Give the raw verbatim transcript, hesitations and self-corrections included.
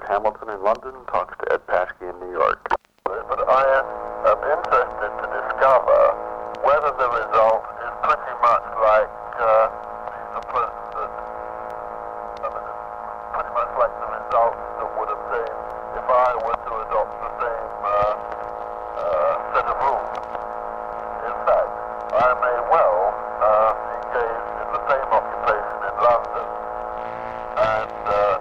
David Hamilton in London talks to Ed Paskey in New York. But I am interested to discover whether the result is pretty much like uh, the approach that, I mean, pretty much like the result that would obtain if I were to adopt the same uh, uh, set of rules. In fact, I may well uh, engage in the same occupation in London and uh,